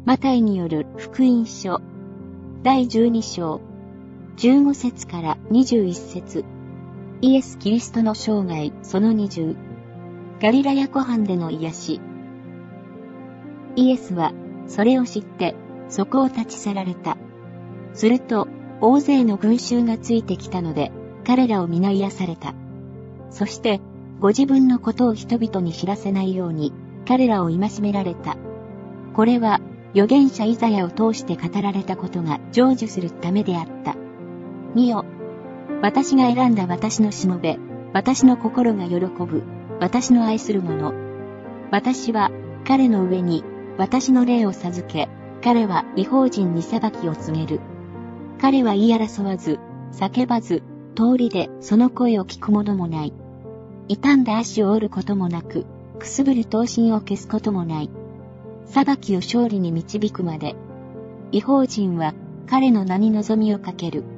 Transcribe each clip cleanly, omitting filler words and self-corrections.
マタイによる福音書第12章15節から21節。イエス・キリストの生涯その20。ガリラヤ湖畔での癒し。イエスはそれを知ってそこを立ち去られた。すると大勢の群衆がついてきたので彼らを皆癒された。そしてご自分のことを人々に知らせないように彼らを戒められた。これは預言者イザヤを通して語られたことが成就するためであった。見よ、私が選んだ私のしもべ、私の心が喜ぶ、私の愛する者。私は彼の上に私の霊を授け、彼は異邦人に裁きを告げる。彼は言い争わず、叫ばず、通りでその声を聞くものもない。傷んだ足を折ることもなく、くすぶる刀身を消すこともない。裁きを勝利に導くまで。異邦人は彼の名に望みをかける。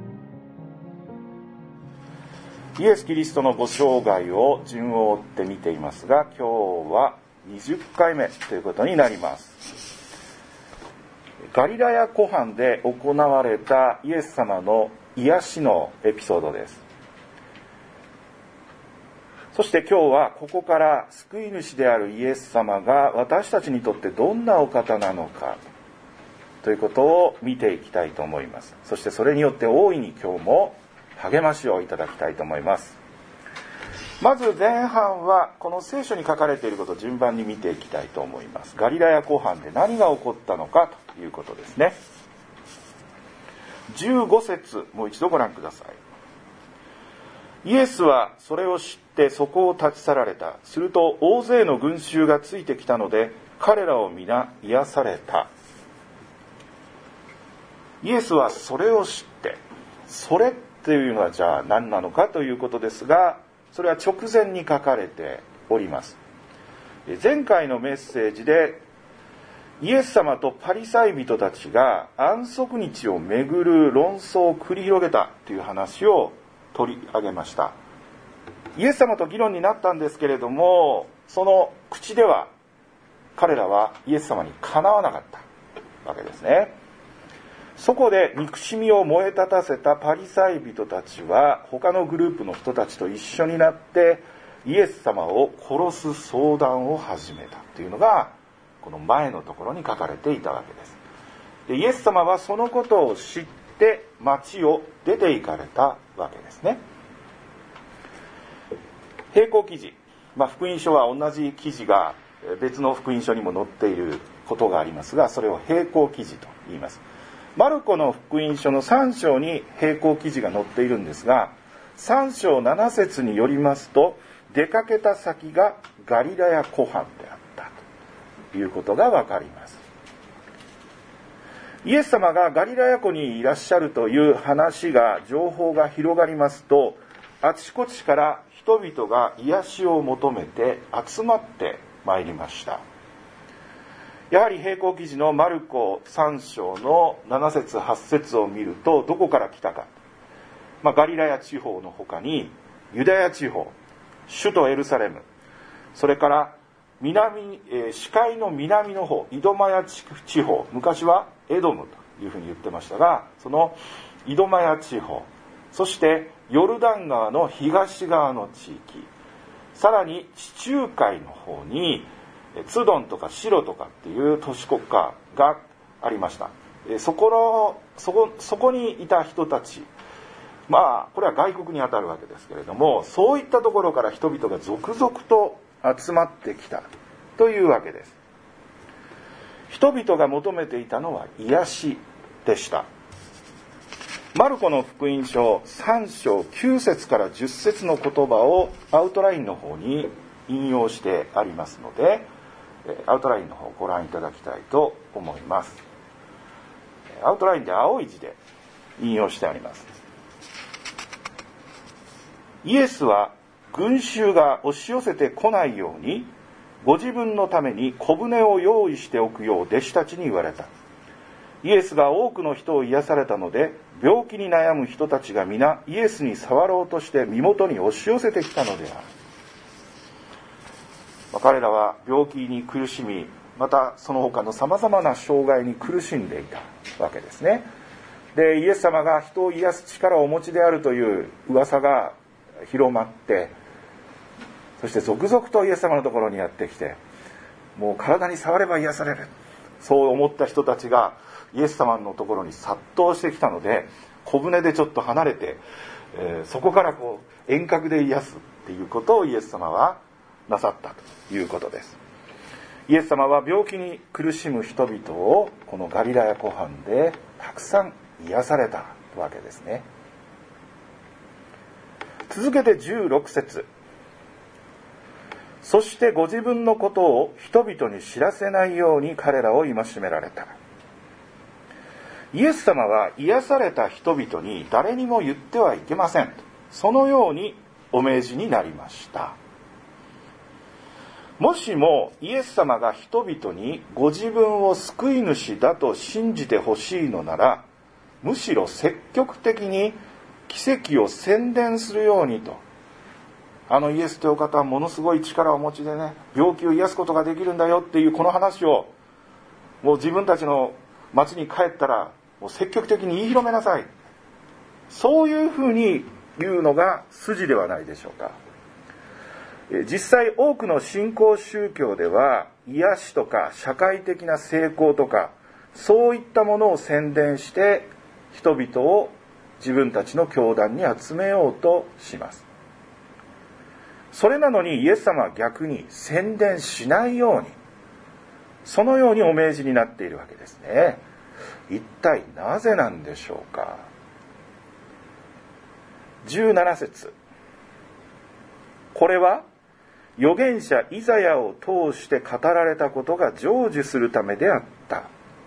イエス・キリストのご生涯を順を追って見ていますが、今日は20回目ということになります。ガリラヤ湖畔で行われたイエス様の癒しのエピソードです。そして今日はここから救い主であるイエス様が私たちにとってどんなお方なのかということを見ていきたいと思います。そしてそれによって大いに今日も励ましをいただきたいと思います。まず前半はこの聖書に書かれていることを順番に見ていきたいと思います。ガリラヤ湖畔で何が起こったのかということですね。15節もう一度ご覧ください。イエスはそれを知ってそこを立ち去られた。すると大勢の群衆がついてきたので彼らを皆癒された。イエスはそれを知って、それっていうのはじゃあ何なのかということですが、それは直前に書かれております。前回のメッセージでイエス様とパリサイ人たちが安息日をめぐる論争を繰り広げたという話を取り上げました。イエス様と議論になったんですけれども、その口では彼らはイエス様にかなわなかったわけですね。そこで憎しみを燃え立たせたパリサイ人たちは他のグループの人たちと一緒になってイエス様を殺す相談を始めたというのがこの前のところに書かれていたわけです。で、イエス様はそのことを知って町を出て行かれたわけですね。並行記事、福音書は同じ記事が別の福音書にも載っていることがありますが、それを並行記事と言います。マルコの福音書の3章に並行記事が載っているんですが、3章7節によりますと、出かけた先がガリラヤ湖畔であったということがわかります。イエス様がガリラヤ湖にいらっしゃるという話が、情報が広がりますと、あちこちから人々が癒しを求めて集まってまいりました。やはり並行記事のマルコ3章の7節8節を見ると、どこから来たか、ガリラヤ地方の他にユダヤ地方、首都エルサレム、それから視界の南の方、イドマヤ地方、昔はエドムというふうに言ってましたが、そのイドマヤ地方、そしてヨルダン川の東側の地域、さらに地中海の方にツドンとかシロとかっていう都市国家がありました。そこにいた人たち、これは外国にあたるわけですけれども、そういったところから人々が続々と集まってきたというわけです。人々が求めていたのは癒しでした。マルコの福音書3章9節から10節の言葉をアウトラインの方に引用してありますので、アウトラインの方をご覧いただきたいと思います。アウトラインで青い字で引用してあります。イエスは群衆が押し寄せてこないように、ご自分のために小舟を用意しておくよう弟子たちに言われた。イエスが多くの人を癒されたので、病気に悩む人たちが皆イエスに触ろうとして身元に押し寄せてきたのである。彼らは病気に苦しみ、 またその他のさまざまな障害に苦しんでいたわけですね。でイエス様が人を癒す力をお持ちであるという噂が広まって、そして続々とイエス様のところにやってきて、もう体に触れば癒される、そう思った人たちがイエス様のところに殺到してきたので、小舟でちょっと離れて、そこから遠隔で癒すっていうことをイエス様はなさったということです。イエス様は病気に苦しむ人々をこのガリラヤ湖畔でたくさん癒されたわけですね。続けて16節、そしてご自分のことを人々に知らせないように彼らを戒められた。イエス様は癒された人々に誰にも言ってはいけません、そのようにお命じになりました。もしもイエス様が人々にご自分を救い主だと信じてほしいのなら、むしろ積極的に奇跡を宣伝するようにと、イエスという方はものすごい力をお持ちでね、病気を癒すことができるんだよっていうこの話を、もう自分たちの町に帰ったらもう積極的に言い広めなさい、そういうふうに言うのが筋ではないでしょうか。実際多くの新興宗教では癒しとか社会的な成功とか、そういったものを宣伝して人々を自分たちの教団に集めようとします。それなのにイエス様は逆に宣伝しないように、そのようにお命じになっているわけですね。一体なぜなんでしょうか。17節、これは預言者イザヤを通して語られたことが成就するためであった。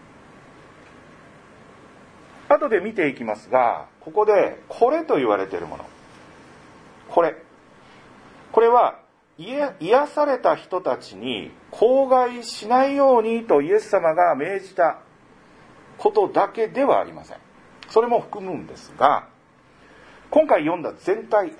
後で見ていきますが、ここでこれと言われているもの、これは癒された人たちに口外しないようにとイエス様が命じたことだけではありません。それも含むんですが、今回読んだ全体、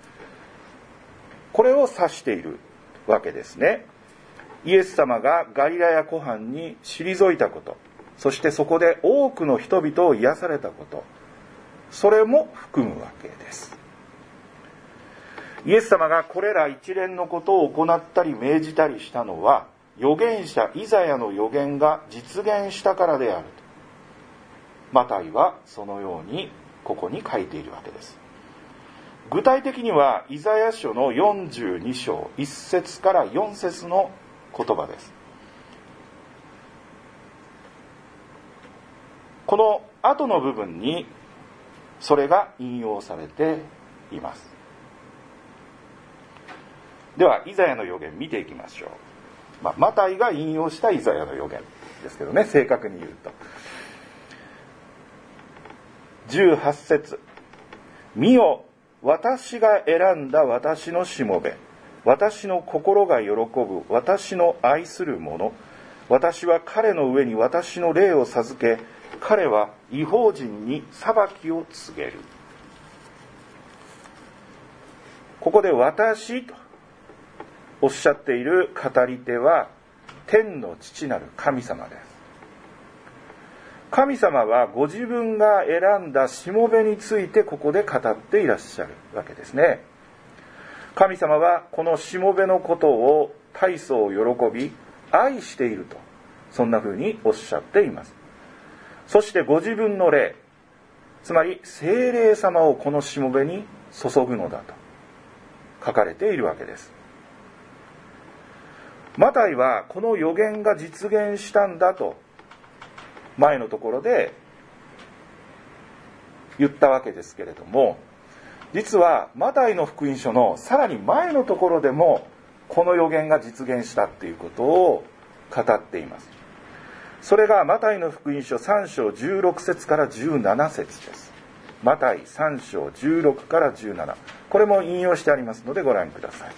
これを指しているわけですね。イエス様がガリラヤ湖畔に退いたこと、そしてそこで多くの人々を癒されたこと、それも含むわけです。イエス様がこれら一連のことを行ったり命じたりしたのは、預言者イザヤの預言が実現したからであると、マタイはそのようにここに書いているわけです。具体的にはイザヤ書の42章1節から4節の言葉です。この後の部分にそれが引用されています。ではイザヤの預言見ていきましょう。マタイが引用したイザヤの預言ですけどね、正確に言うと18節、見よ、私が選んだ私のしもべ、私の心が喜ぶ私の愛する者、私は彼の上に私の霊を授け、彼は異邦人に裁きを告げる。ここで私とおっしゃっている語り手は天の父なる神様です。神様はご自分が選んだしもべについてここで語っていらっしゃるわけですね。神様はこのしもべのことを大層喜び愛していると、そんな風におっしゃっています。そしてご自分の霊、つまり聖霊様をこのしもべに注ぐのだと書かれているわけです。マタイはこの預言が実現したんだと前のところで言ったわけですけれども、実はマタイの福音書のさらに前のところでもこの預言が実現したっていうことを語っています。それがマタイの福音書3章16節から17節です。マタイ3章16から17、これも引用してありますのでご覧ください。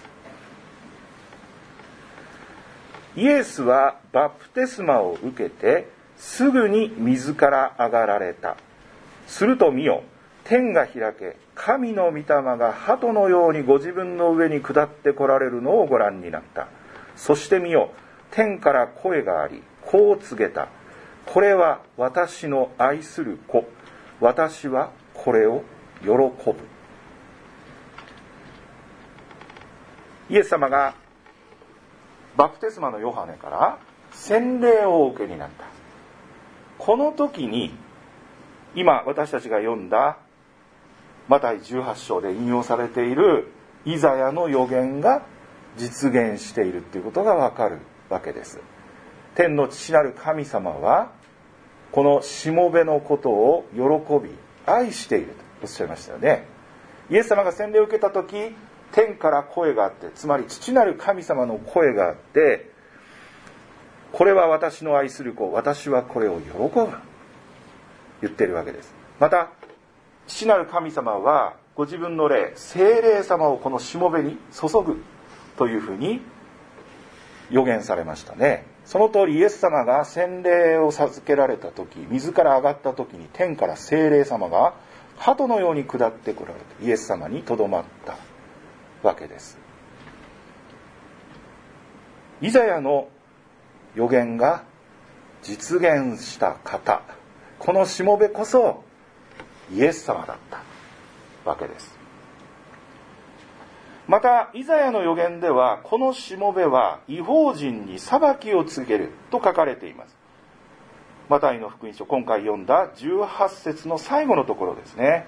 イエスはバプテスマを受けてすぐに水から上がられた。すると見よ、天が開け、神の御霊が鳩のようにご自分の上に下って来られるのをご覧になった。そして見よ、 天から声があり、こう告げた。これは私の愛する子。私はこれを喜ぶ。イエス様がバプテスマのヨハネから洗礼をお受けになった。この時に今私たちが読んだマタイ18章で引用されているイザヤの予言が実現しているということがわかるわけです。天の父なる神様はこのしもべのことを喜び愛しているとおっしゃいましたよね。イエス様が洗礼を受けた時、天から声があって、つまり父なる神様の声があって、これは私の愛する子、私はこれを喜ぶ、言っているわけです。また父なる神様はご自分の霊、聖霊様をこのしもべに注ぐというふうに予言されましたね。その通りイエス様が洗礼を授けられた時、水から上がった時に天から聖霊様が鳩のように下ってこられてイエス様にとどまったわけです。イザヤの予言が実現した方、このしもべこそイエス様だったわけです。またイザヤの予言ではこのしもべは異邦人に裁きを告げると書かれています。マタイの福音書、今回読んだ18節の最後のところですね。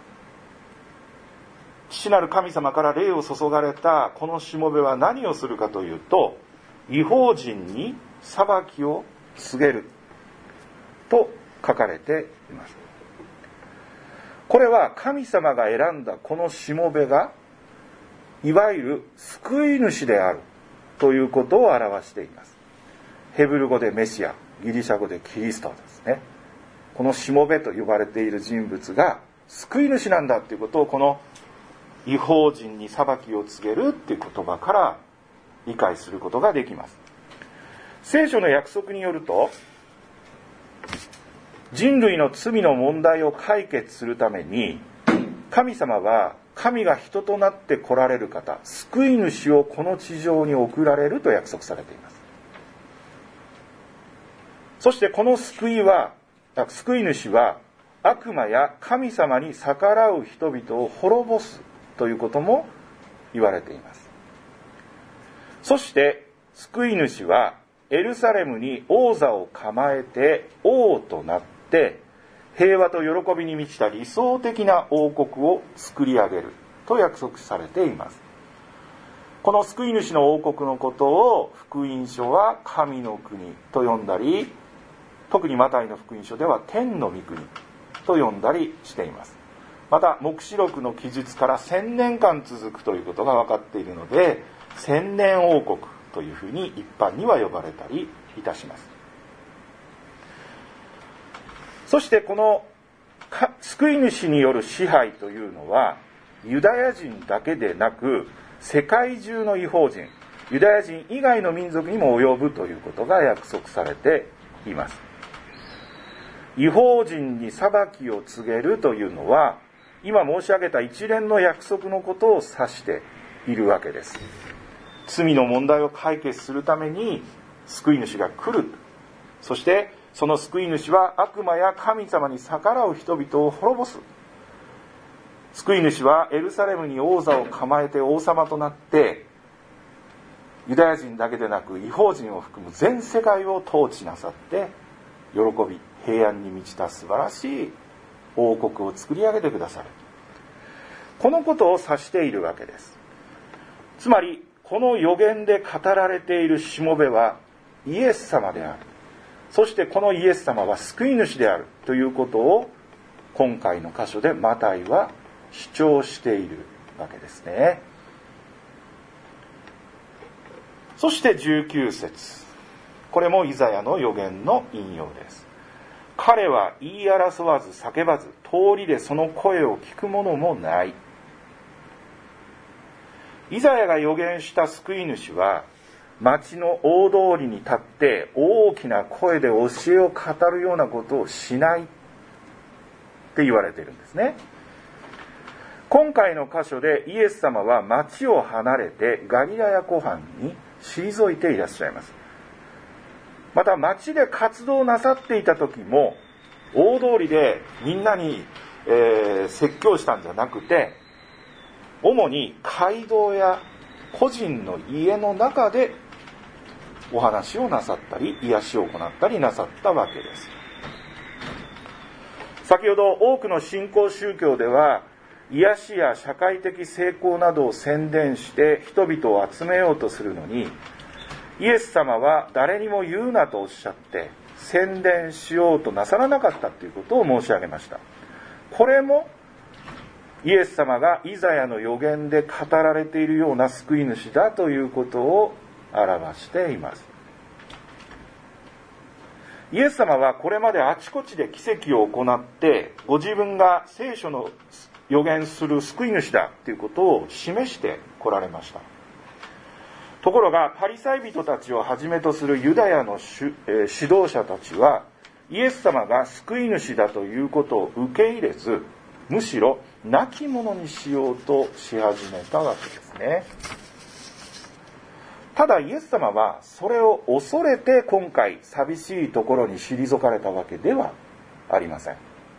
父なる神様から霊を注がれたこのしもべは何をするかというと、異邦人に裁きを告げると書かれています。これは神様が選んだこのしもべがいわゆる救い主であるということを表しています。ヘブル語でメシア、ギリシャ語でキリストですね。このしもべと呼ばれている人物が救い主なんだということを、この異邦人に裁きを告げるという言葉から理解することができます。聖書の約束によると、人類の罪の問題を解決するために神様は神が人となって来られる方、救い主をこの地上に送られると約束されています。そしてこの救い主は悪魔や神様に逆らう人々を滅ぼすということも言われています。そして救い主はエルサレムに王座を構えて王となって平和と喜びに満ちた理想的な王国を作り上げると約束されています。この救い主の王国のことを福音書は神の国と呼んだり、特にマタイの福音書では天の御国と呼んだりしています。また黙示録の記述から1000年間続くということが分かっているので、千年王国というふうに一般には呼ばれたりいたします。そしてこの救い主による支配というのはユダヤ人だけでなく世界中の異邦人、ユダヤ人以外の民族にも及ぶということが約束されています。異邦人に裁きを告げるというのは今申し上げた一連の約束のことを指しているわけです。罪の問題を解決するために救い主が来る。そしてその救い主は悪魔や神様に逆らう人々を滅ぼす。救い主はエルサレムに王座を構えて王様となって、ユダヤ人だけでなく異邦人を含む全世界を統治なさって、喜び平安に満ちた素晴らしい王国を作り上げてくださる。このことを指しているわけです。つまりこの預言で語られているしもべはイエス様である。そしてこのイエス様は救い主であるということを今回の箇所でマタイは主張しているわけですね。そして19節、これもイザヤの預言の引用です。彼は言い争わず叫ばず、通りでその声を聞く者もない。イザヤが預言した救い主は町の大通りに立って大きな声で教えを語るようなことをしないって言われているんですね。今回の箇所でイエス様は町を離れてガリラヤ湖畔に退いていらっしゃいます。 また町で活動なさっていた時も大通りでみんなに、説教したんじゃなくて、主に街道や個人の家の中でお話をなさったり癒しを行ったりなさったわけです。先ほど多くの新興宗教では癒しや社会的成功などを宣伝して人々を集めようとするのに、イエス様は誰にも言うなとおっしゃって宣伝しようとなさらなかったということを申し上げました。これもイエス様がイザヤの預言で語られているような救い主だということを表しています。イエス様はこれまであちこちで奇跡を行ってご自分が聖書の預言する救い主だということを示してこられました。ところがパリサイ人たちをはじめとするユダヤの指導者たちはイエス様が救い主だということを受け入れず、むしろ亡き者にしようとし始めたわけですね。ただイエス様はそれを恐れて今回寂しいところに退かれたわけではありません。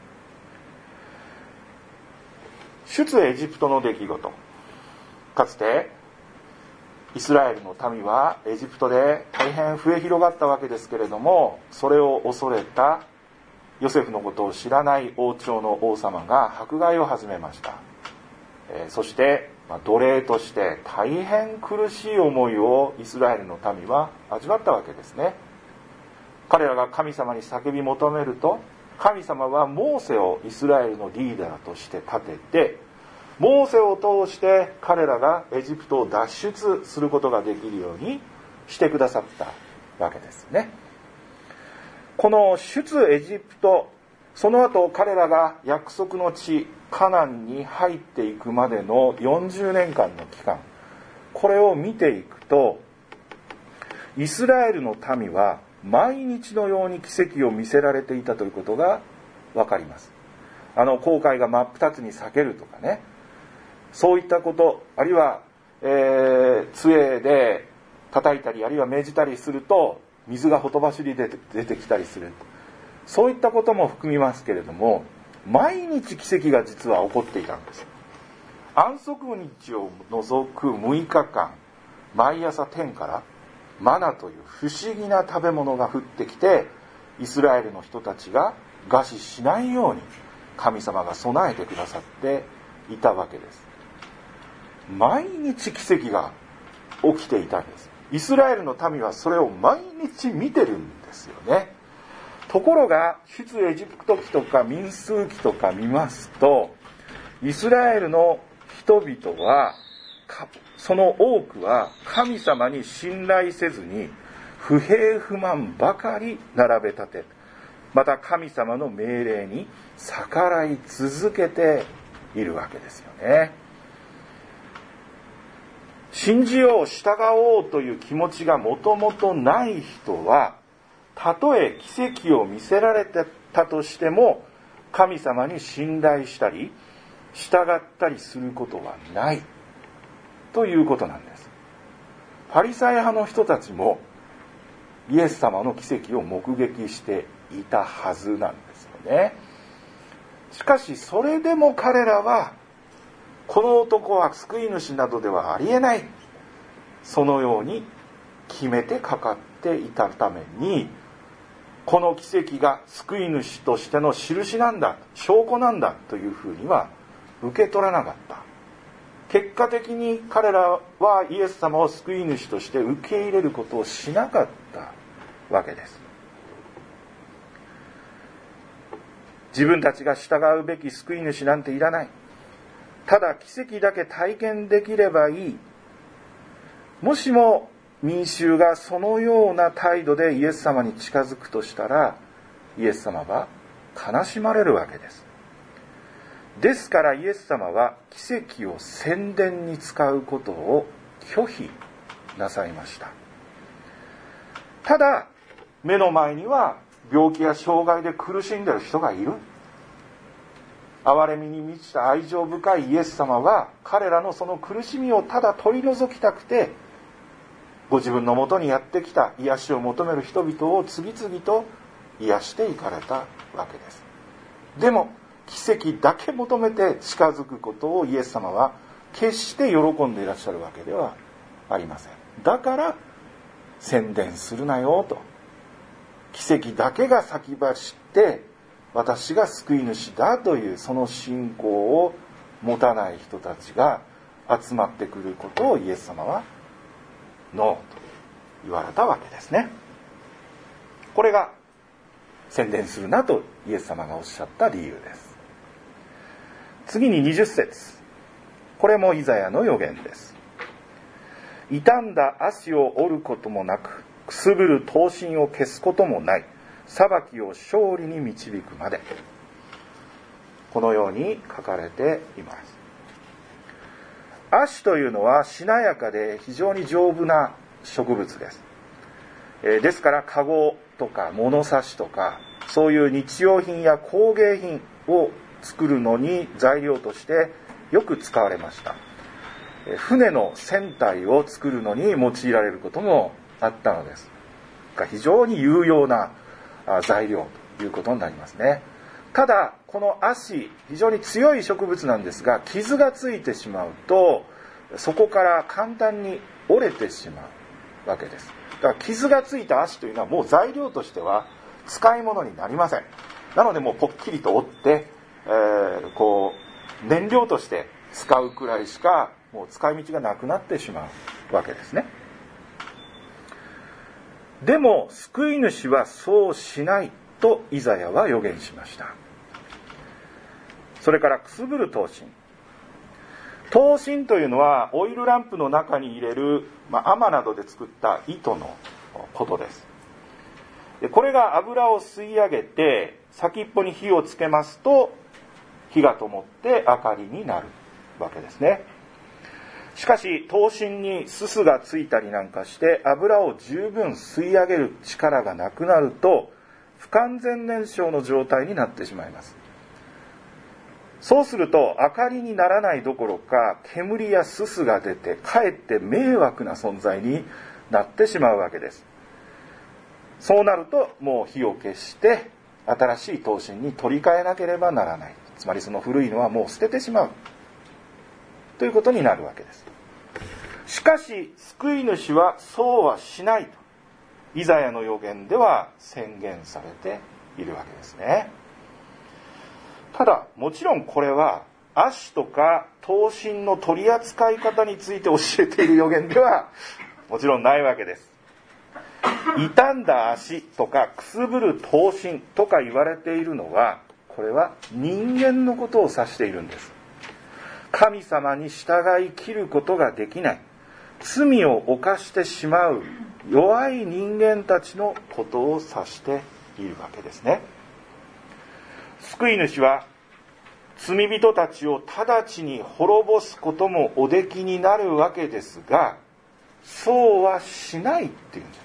出エジプトの出来事、かつてイスラエルの民はエジプトで大変増え広がったわけですけれども、それを恐れたヨセフのことを知らない王朝の王様が迫害を始めました。そして奴隷として大変苦しい思いをイスラエルの民は味わったわけですね。彼らが神様に叫び求めると、神様はモーセをイスラエルのリーダーとして立てて、モーセを通して彼らがエジプトを脱出することができるようにしてくださったわけですね。この出エジプト、その後彼らが約束の地カナンに入っていくまでの40年間の期間、これを見ていくと、イスラエルの民は毎日のように奇跡を見せられていたということがわかります。航海が真っ二つに裂けるとかね、そういったこと、あるいは、杖で叩いたり、あるいは命じたりすると水がほとばしり出てきたりする、そういったことも含みますけれども、毎日奇跡が実は起こっていたんです。安息日を除く6日間、毎朝天からマナという不思議な食べ物が降ってきて、イスラエルの人たちが餓死しないように神様が備えてくださっていたわけです。毎日奇跡が起きていたんです。イスラエルの民はそれを毎日見てるんですよね。ところが出エジプト記とか民数記とか見ますと、イスラエルの人々はその多くは神様に信頼せずに不平不満ばかり並べ立て、また神様の命令に逆らい続けているわけですよね。信じよう、従おうという気持ちがもともとない人は、たとえ奇跡を見せられてたとしても神様に信頼したり従ったりすることはないということなんです。パリサイ派の人たちもイエス様の奇跡を目撃していたはずなんですよね。しかしそれでも彼らはこの男は救い主などではありえない、そのように決めてかかっていたために、この奇跡が救い主としての印なんだ、証拠なんだというふうには受け取らなかった。結果的に彼らはイエス様を救い主として受け入れることをしなかったわけです。自分たちが従うべき救い主なんていらない、ただ奇跡だけ体験できればいい。もしも民衆がそのような態度でイエス様に近づくとしたら、イエス様は悲しまれるわけです。ですからイエス様は奇跡を宣伝に使うことを拒否なさいました。ただ目の前には病気や障害で苦しんでいる人がいる。憐れみに満ちた愛情深いイエス様は彼らのその苦しみをただ取り除きたくてご自分のもとにやってきた癒しを求める人々を次々と癒していかれたわけです。でも奇跡だけ求めて近づくことをイエス様は決して喜んでいらっしゃるわけではありません。だから宣伝するなよと、奇跡だけが先走って私が救い主だというその信仰を持たない人たちが集まってくることをイエス様はノーと言われたわけですね。これが宣伝するなとイエス様がおっしゃった理由です。次に20節、これもイザヤの預言です。傷んだ足を折ることもなく、くすぶる刀身を消すこともない、裁きを勝利に導くまで、このように書かれています。足というのはしなやかで非常に丈夫な植物です。ですからカゴとか物差しとかそういう日用品や工芸品を作るのに材料としてよく使われました。船の船体を作るのに用いられることもあったのです。非常に有用な材料ということになりますね。ただこの足、非常に強い植物なんですが、傷がついてしまうとそこから簡単に折れてしまうわけです。だから傷がついた足というのはもう材料としては使い物になりません。なのでもうポッキリと折って、燃料として使うくらいしかもう使い道がなくなってしまうわけですね。でも救い主はそうしないとイザヤは予言しました。それからくすぶる刀身。刀身というのはオイルランプの中に入れる、亜麻などで作った糸のことです。これが油を吸い上げて先っぽに火をつけますと火が灯って明かりになるわけですね。しかし刀身にすすがついたりなんかして油を十分吸い上げる力がなくなると不完全燃焼の状態になってしまいます。そうすると明かりにならないどころか煙やすすが出てかえって迷惑な存在になってしまうわけです。そうなるともう火を消して新しい刀身に取り替えなければならない。つまりその古いのはもう捨ててしまうということになるわけです。しかし救い主はそうはしないとイザヤの預言では宣言されているわけですね。ただもちろんこれは足とか刀身の取り扱い方について教えている預言ではもちろんないわけです。傷んだ足とかくすぶる刀身とか言われているのは、これは人間のことを指しているんです。神様に従い切ることができない、罪を犯してしまう弱い人間たちのことを指しているわけですね。救い主は罪人たちを直ちに滅ぼすこともおできになるわけですが、そうはしないっていうんです。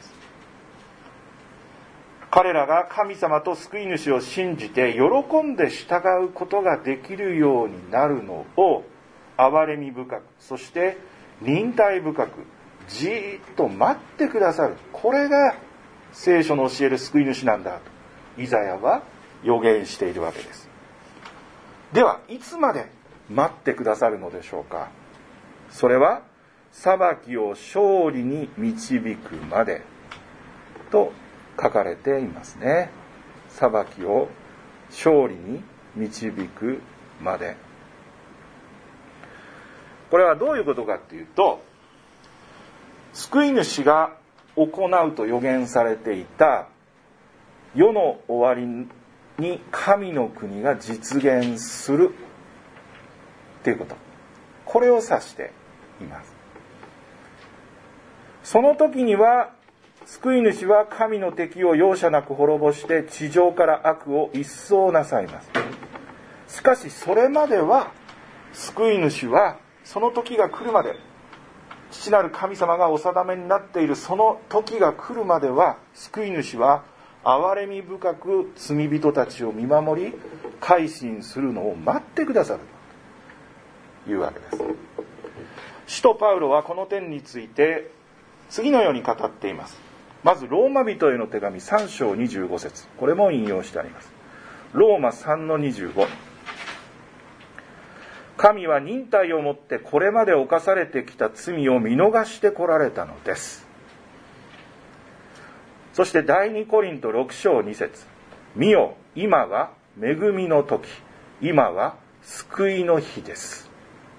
彼らが神様と救い主を信じて喜んで従うことができるようになるのを憐れみ深く、そして忍耐深くじーっと待ってくださる。これが聖書の教える救い主なんだとイザヤは予言しているわけです。ではいつまで待ってくださるのでしょうか。それは裁きを勝利に導くまでと書かれていますね。裁きを勝利に導くまで。これはどういうことかっていうと、救い主が行うと予言されていた世の終わりに神の国が実現するということ、これを指しています。その時には救い主は神の敵を容赦なく滅ぼして地上から悪を一掃なさいます。しかしそれまでは救い主はその時が来るまで、父なる神様がお定めになっているその時が来るまでは救い主は憐れみ深く罪人たちを見守り改心するのを待ってくださるというわけです。使徒パウロはこの点について次のように語っています。まずローマ人への手紙3章25節、これも引用してあります。ローマ3の25、神は忍耐をもってこれまで犯されてきた罪を見逃してこられたのです。そして第2コリント6章2節、見よ、今は恵みの時、今は救いの日です。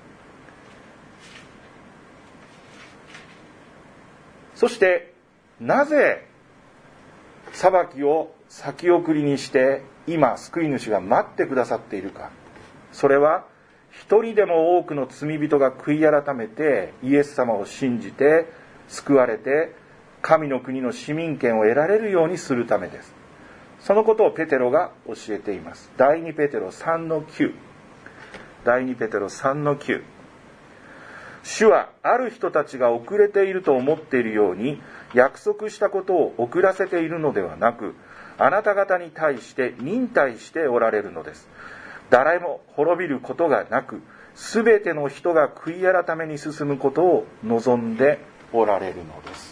そしてなぜ裁きを先送りにして今救い主が待ってくださっているか。それは一人でも多くの罪人が悔い改めてイエス様を信じて救われて神の国の市民権を得られるようにするためです。そのことをペテロが教えています。第2ペテロ3の9、第2ペテロ3の9、主はある人たちが遅れていると思っているように約束したことを遅らせているのではなく、あなた方に対して忍耐しておられるのです。誰も滅びることがなく、すべての人が悔い改めに進むことを望んでおられるのです。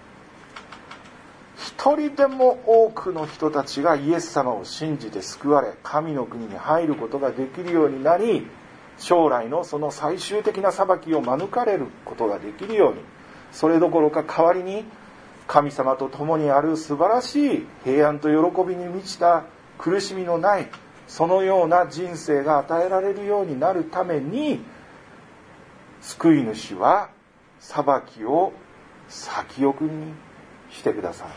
一人でも多くの人たちがイエス様を信じて救われ、神の国に入ることができるようになり、将来のその最終的な裁きを免れることができるように、それどころか代わりに神様と共にある素晴らしい平安と喜びに満ちた苦しみのないそのような人生が与えられるようになるために、救い主は裁きを先送りにしてくださる。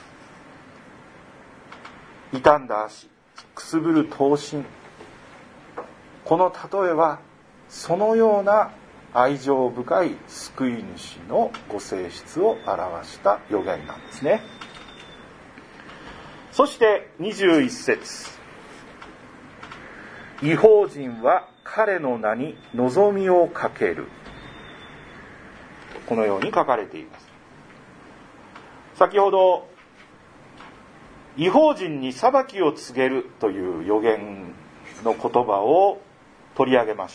傷んだ足、くすぶる刀身、この例えはそのような愛情深い救い主のご性質を表した予言なんですね。そして21節、異邦人は彼の名に望みをかける、このように書かれています。先ほど異邦人に裁きを告げるという予言の言葉を取り上げました。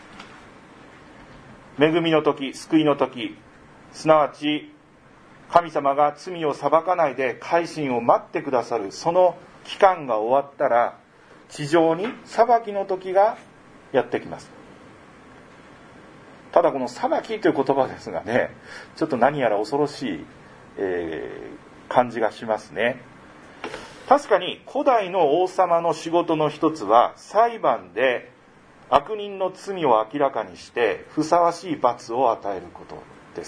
恵みの時、救いの時、すなわち神様が罪を裁かないで改心を待ってくださるその期間が終わったら、地上に裁きの時がやってきます。ただこの裁きという言葉ですがね、ちょっと何やら恐ろしい、感じがしますね。確かに古代の王様の仕事の一つは裁判で悪人の罪を明らかにしてふさわしい罰を与えることです。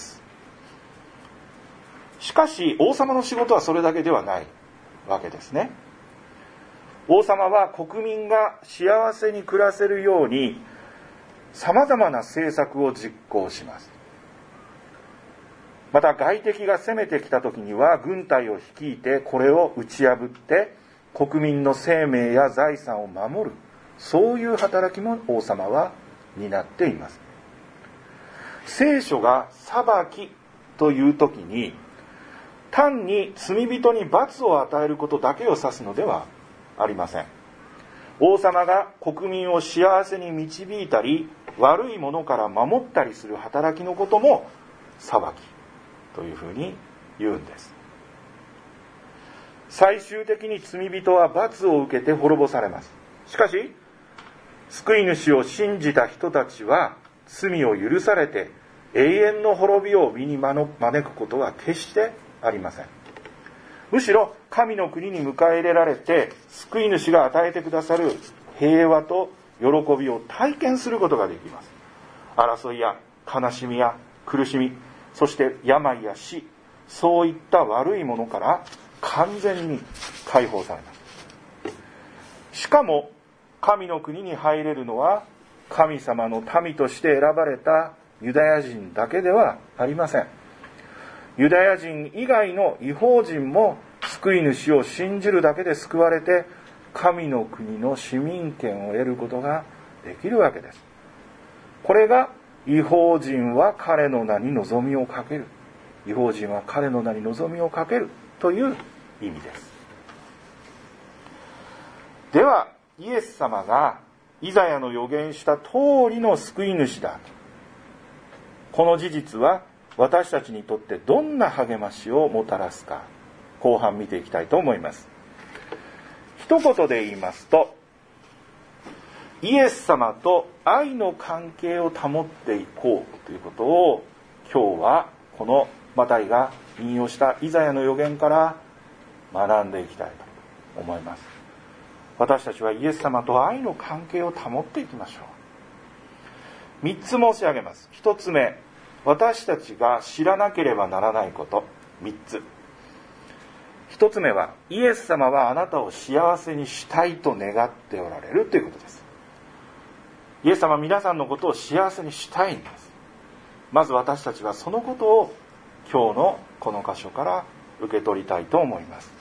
しかし王様の仕事はそれだけではないわけですね。王様は国民が幸せに暮らせるようにさまざまな政策を実行します。また外敵が攻めてきた時には軍隊を率いてこれを打ち破って国民の生命や財産を守る、そういう働きも王様は担っています。聖書が裁きという時に単に罪人に罰を与えることだけを指すのではありません。王様が国民を幸せに導いたり悪いものから守ったりする働きのことも裁きというふうに言うんです。最終的に罪人は罰を受けて滅ぼされます。しかし救い主を信じた人たちは罪を許されて永遠の滅びを身に招くことは決してありません。むしろ神の国に迎え入れられて救い主が与えてくださる平和と喜びを体験することができます。争いや悲しみや苦しみ、そして病や死、そういった悪いものから完全に解放されます。しかも神の国に入れるのは神様の民として選ばれたユダヤ人だけではありません。ユダヤ人以外の異邦人も救い主を信じるだけで救われて神の国の市民権を得ることができるわけです。これが異邦人は彼の名に望みをかける、異邦人は彼の名に望みをかけるという意味です。ではイエス様がイザヤの予言した通りの救い主だ、この事実は私たちにとってどんな励ましをもたらすか、後半見ていきたいと思います。一言で言いますと、イエス様と愛の関係を保っていこうということを、今日はこのマタイが引用したイザヤの預言から学んでいきたいと思います。私たちはイエス様と愛の関係を保っていきましょう。3つ申し上げます。1つ目、私たちが知らなければならないこと。3つ。1つ目は、イエス様はあなたを幸せにしたいと願っておられるということです。イエス様は皆さんのことを幸せにしたいんです。まず私たちはそのことを今日のこの箇所から受け取りたいと思います。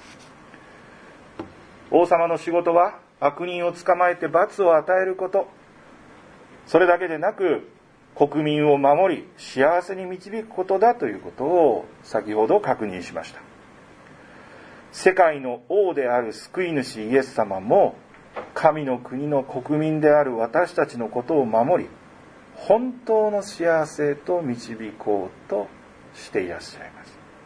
王様の仕事は悪人を捕まえて罰を与えること。それだけでなく、国民を守り幸せに導くことだということを先ほど確認しました。世界の王である救い主イエス様も、神の国の国民である私たちのことを守り、本当の幸せと導こうとしていらっしゃいます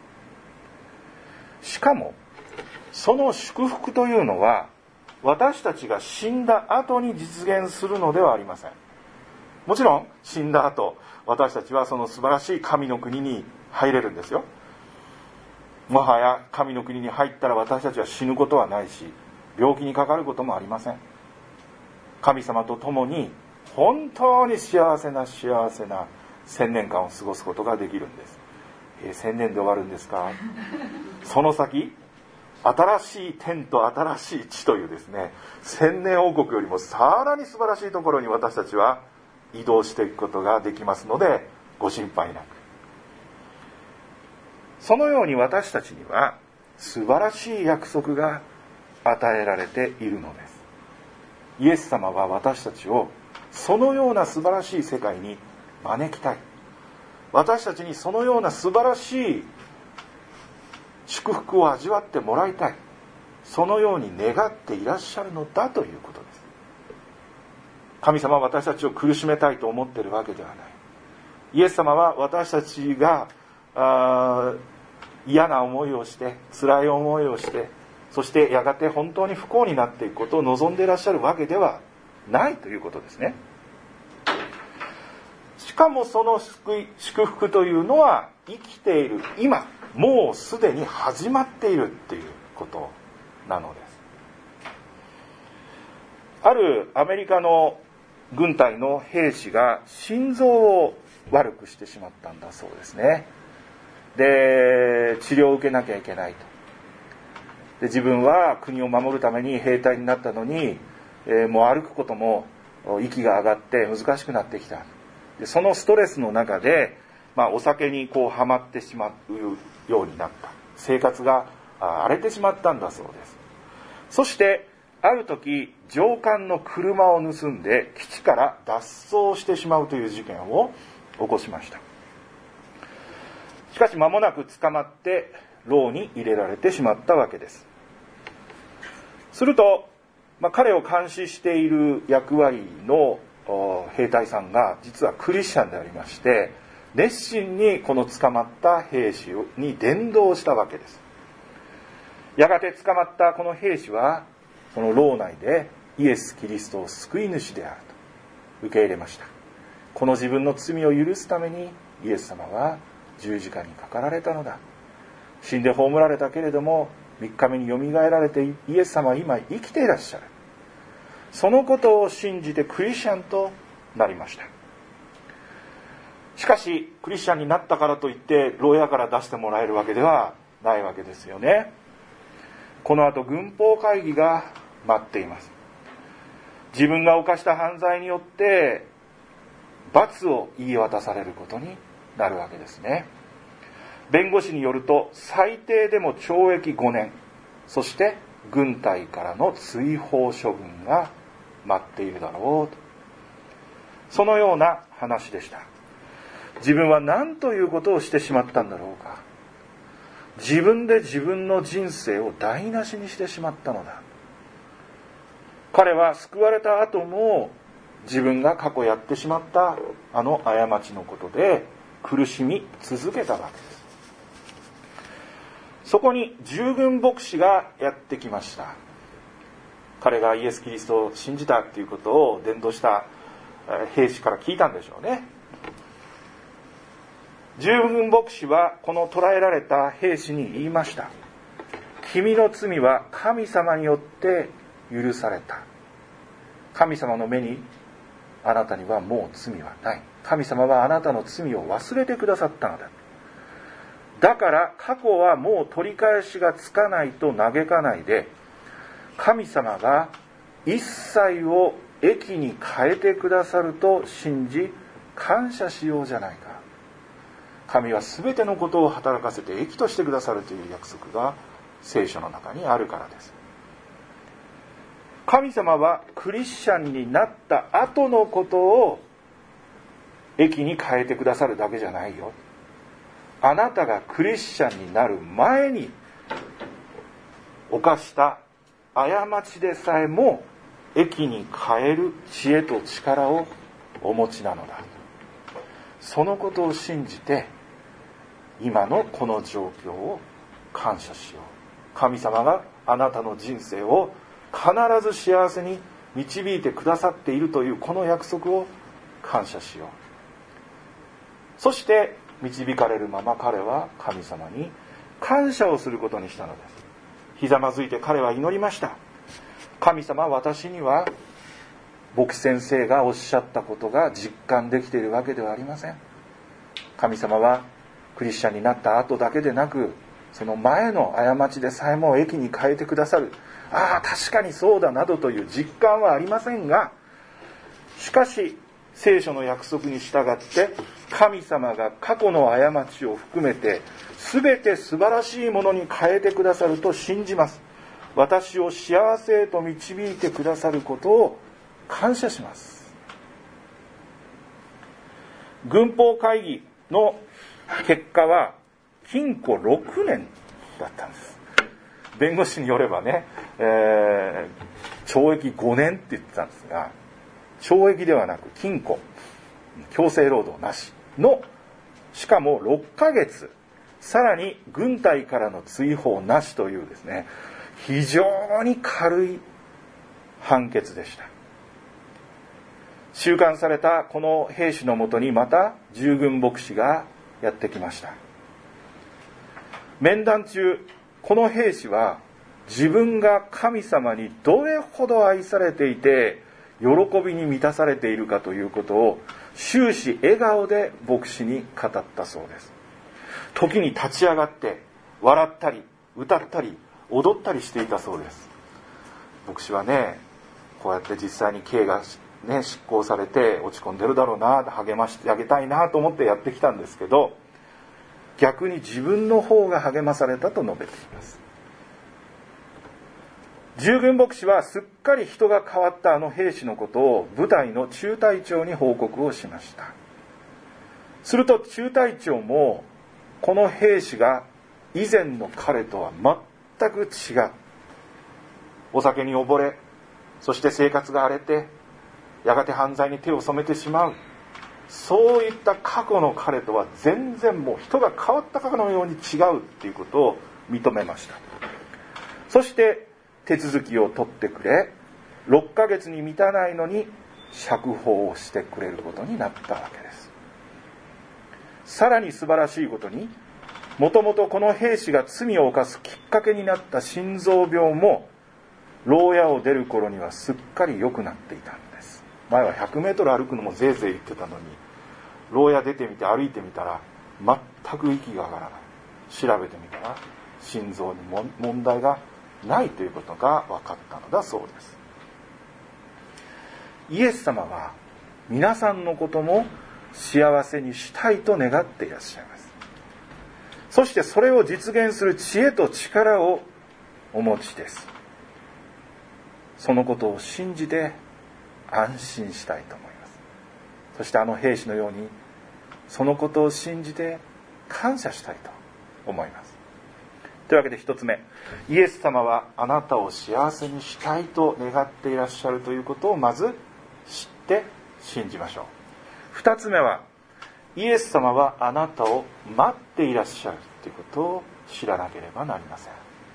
。しかも、その祝福というのは、私たちが死んだ後に実現するのではありません。もちろん、死んだ後、私たちはその素晴らしい神の国に入れるんですよ。もはや神の国に入ったら私たちは死ぬことはないし、病気にかかることもありません。神様と共に本当に幸せな1000年間を過ごすことができるんです。1000年で終わるんですか？その先、新しい天と新しい地というですね、1000年王国よりもさらに素晴らしいところに私たちは移動していくことができますので、ご心配なく。そのように私たちには素晴らしい約束が与えられているのです。イエス様は私たちをそのような素晴らしい世界に招きたい。私たちにそのような素晴らしい祝福を味わってもらいたい。そのように願っていらっしゃるのだということです。神様は私たちを苦しめたいと思っているわけではない。イエス様は私たちが嫌な思いをして、辛い思いをして、そしてやがて本当に不幸になっていくことを望んでいらっしゃるわけではないということですね。しかもその祝福というのは生きている今、もうすでに始まっているっていうことなのです。あるアメリカの軍隊の兵士が心臓を悪くしてしまったんだそうですね。で、治療を受けなきゃいけないと。で、自分は国を守るために兵隊になったのに、もう歩くことも息が上がって難しくなってきた。で、そのストレスの中で、お酒にはまってしまうようになった。生活が荒れてしまったんだそうです。そしてある時、上官の車を盗んで基地から脱走してしまうという事件を起こしました。しかし間もなく捕まって牢に入れられてしまったわけです。すると、彼を監視している役割の兵隊さんが実はクリスチャンでありまして、熱心にこの捕まった兵士に伝道したわけです。やがて捕まったこの兵士はその牢内でイエス・キリストを救い主であると受け入れました。この自分の罪を許すためにイエス様は十字架にかかられたのだ。死んで葬られたけれども3日目によみがえられてイエス様は今生きていらっしゃる。そのことを信じてクリスチャンとなりました。しかしクリスチャンになったからといって牢屋から出してもらえるわけではないわけですよね。この後軍法会議が待っています。自分が犯した犯罪によって罰を言い渡されることになるわけですね。弁護士によると最低でも懲役5年、そして軍隊からの追放処分が待っているだろうと、そのような話でした。自分は何ということをしてしまったんだろうか。自分で自分の人生を台無しにしてしまったのだ。彼は救われた後も自分が過去やってしまったあの過ちのことで苦しみ続けたわけです。そこに従軍牧師がやってきました。彼がイエス・キリストを信じたということを伝道した兵士から聞いたんでしょうね。従軍牧師はこの捕らえられた兵士に言いました。君の罪は神様によって許された。神様の目にあなたにはもう罪はない。神様はあなたの罪を忘れてくださったのだ。だから過去はもう取り返しがつかないと嘆かないで、神様が一切を益に変えてくださると信じ感謝しようじゃないか。神は全てのことを働かせて益としてくださるという約束が聖書の中にあるからです。神様はクリスチャンになった後のことを益に変えてくださるだけじゃないよ。あなたがクリスチャンになる前に犯した過ちでさえも益に変える知恵と力をお持ちなのだ。そのことを信じて今のこの状況を感謝しよう。神様があなたの人生を必ず幸せに導いてくださっているというこの約束を感謝しよう。そして導かれるまま彼は神様に感謝をすることにしたのです。ひざまずいて彼は祈りました。神様、私には牧師先生がおっしゃったことが実感できているわけではありません。神様はクリスチャンになった後だけでなく、その前の過ちでさえも益に変えてくださる。ああ、確かにそうだなどという実感はありませんが、しかし聖書の約束に従って神様が過去の過ちを含めて全て素晴らしいものに変えてくださると信じます。私を幸せへと導いてくださることを感謝します。軍法会議の結果は禁錮6年だったんです。弁護士によればね、懲役5年って言ってたんですが、懲役ではなく禁錮、強制労働なしの、しかも6ヶ月、さらに軍隊からの追放なしというですね、非常に軽い判決でした。収監されたこの兵士のもとにまた従軍牧師がやってきました。面談中、この兵士は自分が神様にどれほど愛されていて喜びに満たされているかということを終始笑顔で牧師に語ったそうです。時に立ち上がって笑ったり歌ったり踊ったりしていたそうです。牧師はね、こうやって実際に刑がね、執行されて落ち込んでるだろうな、励ましてあげたいなと思ってやってきたんですけど、逆に自分の方が励まされたと述べています。従軍牧師はすっかり人が変わったあの兵士のことを部隊の中隊長に報告をしました。すると中隊長もこの兵士が以前の彼とは全く違う。お酒に溺れ、そして生活が荒れて、やがて犯罪に手を染めてしまう。そういった過去の彼とは全然もう人が変わったかのように違うっていうことを認めました。そして手続きを取ってくれ、6ヶ月に満たないのに釈放をしてくれることになったわけです。さらに素晴らしいことに、もともとこの兵士が罪を犯すきっかけになった心臓病も牢屋を出る頃にはすっかり良くなっていたんです。前は100メートル歩くのもぜいぜい言ってたのに、牢屋出てみて歩いてみたら全く息が上がらない。調べてみたら心臓に問題がないということが分かったのだそうです。イエス様は皆さんのことも幸せにしたいと願っていらっしゃいます。そしてそれを実現する知恵と力をお持ちです。そのことを信じて安心したいと思います。そしてあの兵士のようにそのことを信じて感謝したいと思います。というわけで一つ目、イエス様はあなたを幸せにしたいと願っていらっしゃるということをまず知って信じましょう。二つ目は、 イエス様はあなたを待っていらっしゃるということを知らなければなりません。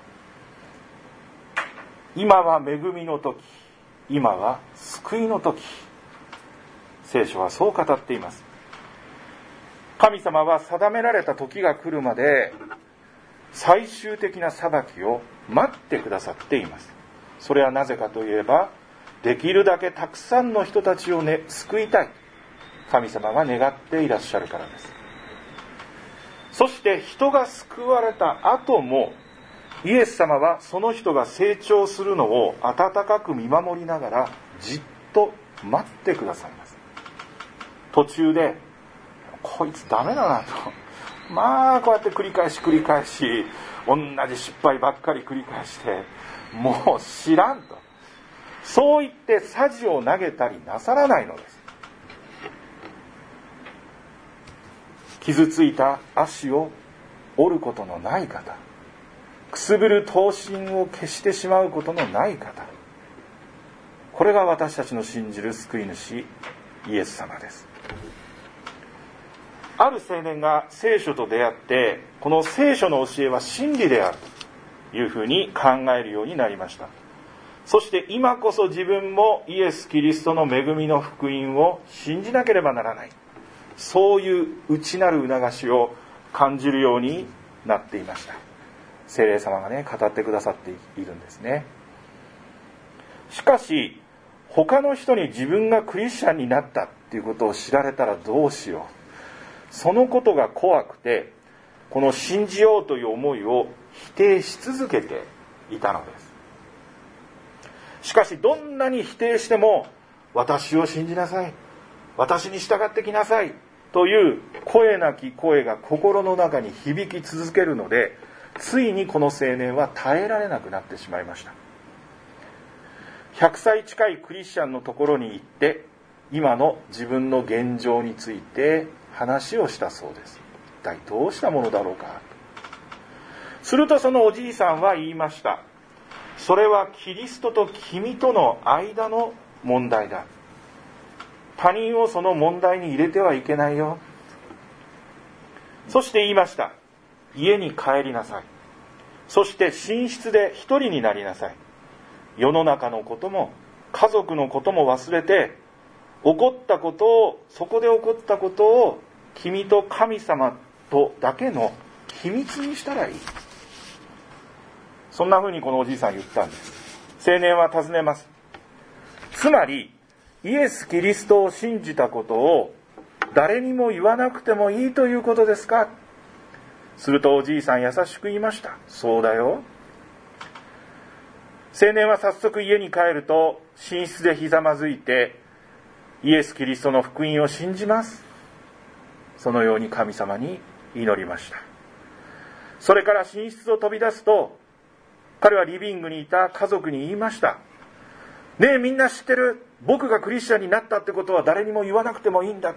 今は恵みの時、今は救いの時、聖書はそう語っています。神様は定められた時が来るまで最終的な裁きを待ってくださっています。それはなぜかといえば、できるだけたくさんの人たちを救いたい、神様が願っていらっしゃるからです。そして人が救われた後も、イエス様はその人が成長するのを温かく見守りながらじっと待ってくださいます。途中でこいつダメだなと、こうやって繰り返し同じ失敗ばっかり繰り返して、もう知らんと、そう言って匙を投げたりなさらないのです。傷ついた足を折ることのない方、くすぶる刀身を消してしまうことのない方、これが私たちの信じる救い主イエス様です。ある青年が聖書と出会って、この聖書の教えは真理であるというふうに考えるようになりました。そして今こそ自分もイエス・キリストの恵みの福音を信じなければならない、そういう内なる促しを感じるようになっていました。聖霊様が語ってくださっているんですね。しかし他の人に自分がクリスチャンになったっていうことを知られたらどうしよう、そのことが怖くて、この信じようという思いを否定し続けていたのです。しかしどんなに否定しても、私を信じなさい、私に従ってきなさいという声なき声が心の中に響き続けるので、ついにこの青年は耐えられなくなってしまいました。100歳近いクリスチャンのところに行って、今の自分の現状について話をしたそうです。一体どうしたものだろうか。するとそのおじいさんは言いました。それはキリストと君との間の問題だ。他人をその問題に入れてはいけないよ。そして言いました。家に帰りなさい。そして寝室で一人になりなさい。世の中のことも家族のことも忘れて、そこで起こったことを君と神様とだけの秘密にしたらいい。そんな風にこのおじいさん言ったんです。青年は尋ねます。つまりイエス・キリストを信じたことを誰にも言わなくてもいいということですか。するとおじいさん優しく言いました。そうだよ。青年は早速家に帰ると寝室でひざまずいて、イエス・キリストの福音を信じます。そのように神様に祈りました。それから寝室を飛び出すと、彼はリビングにいた家族に言いました。ねえ、みんな知ってる？僕がクリスチャンになったってことは誰にも言わなくてもいいんだって。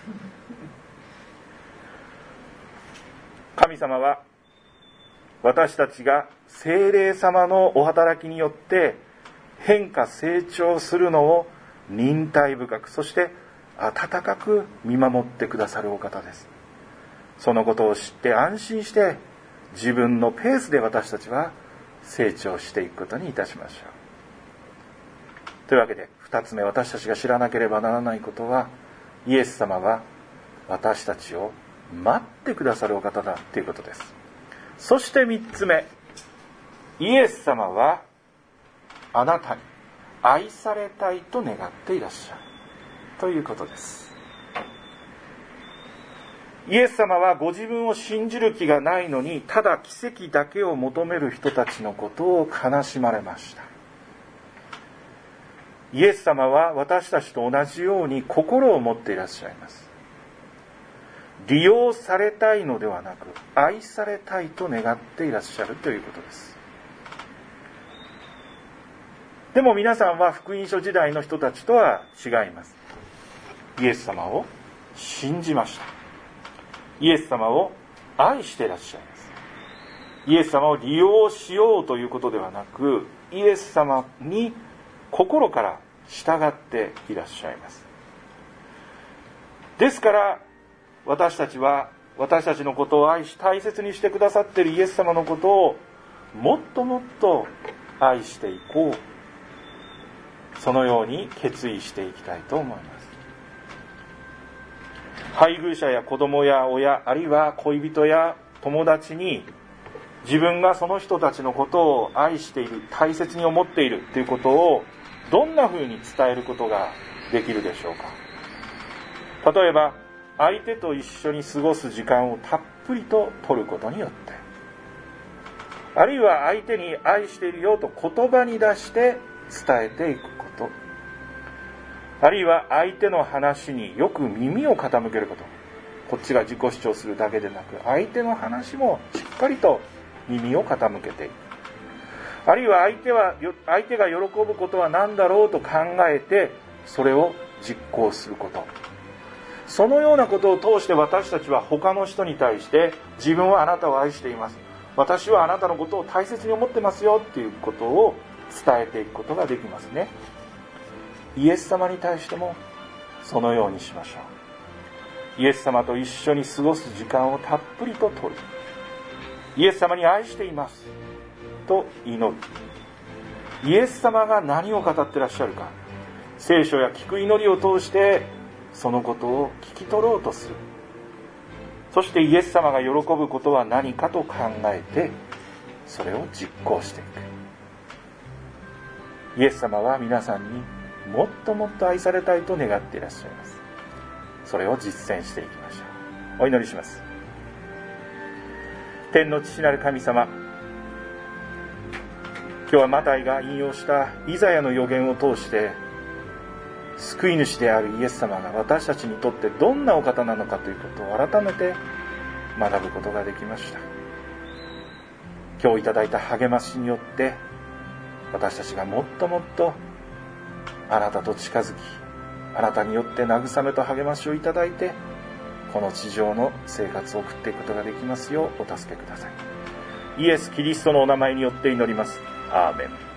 神様は私たちが聖霊様のお働きによって変化成長するのを忍耐深く、そして温かく見守ってくださるお方です。そのことを知って安心して自分のペースで私たちは成長していくことにいたしましょう。というわけで2つ目、私たちが知らなければならないことは、イエス様は私たちを待ってくださるお方だということです。そして3つ目、イエス様はあなたに愛されたいと願っていらっしゃるということです。イエス様はご自分を信じる気がないのに、ただ奇跡だけを求める人たちのことを悲しまれました。イエス様は私たちと同じように心を持っていらっしゃいます。利用されたいのではなく、愛されたいと願っていらっしゃるということです。でも皆さんは福音書時代の人たちとは違います。イエス様を信じました。イエス様を愛していらっしゃいます。イエス様を利用しようということではなく、イエス様に心から従っていらっしゃいます。ですから私たちは私たちのことを愛し大切にしてくださっているイエス様のことをもっともっと愛していこう、そのように決意していきたいと思います。配偶者や子供や親、あるいは恋人や友達に自分がその人たちのことを愛している、大切に思っているということをどんなふうに伝えることができるでしょうか。例えば相手と一緒に過ごす時間をたっぷりと取ることによって、あるいは相手に愛しているよと言葉に出して伝えていくこと、あるいは相手の話によく耳を傾けること、こっちが自己主張するだけでなく相手の話もしっかりと耳を傾けていく、あるいは相手が喜ぶことは何だろうと考えてそれを実行すること、そのようなことを通して私たちは他の人に対して自分はあなたを愛しています、私はあなたのことを大切に思ってますよっていうことを伝えていくことができますね。イエス様に対してもそのようにしましょう。イエス様と一緒に過ごす時間をたっぷりと取る、イエス様に愛していますと祈る、イエス様が何を語ってらっしゃるか、聖書や聞く祈りを通してそのことを聞き取ろうとする、そしてイエス様が喜ぶことは何かと考えてそれを実行していく。イエス様は皆さんにもっともっと愛されたいと願っていらっしゃいます。それを実践していきましょう。お祈りします。天の父なる神様、今日はマタイが引用したイザヤの預言を通して救い主であるイエス様が私たちにとってどんなお方なのかということを改めて学ぶことができました。今日いただいた励ましによって私たちがもっともっとあなたと近づき、あなたによって慰めと励ましをいただいてこの地上の生活を送っていくことができますようお助けください。イエス・キリストのお名前によって祈ります。アーメン。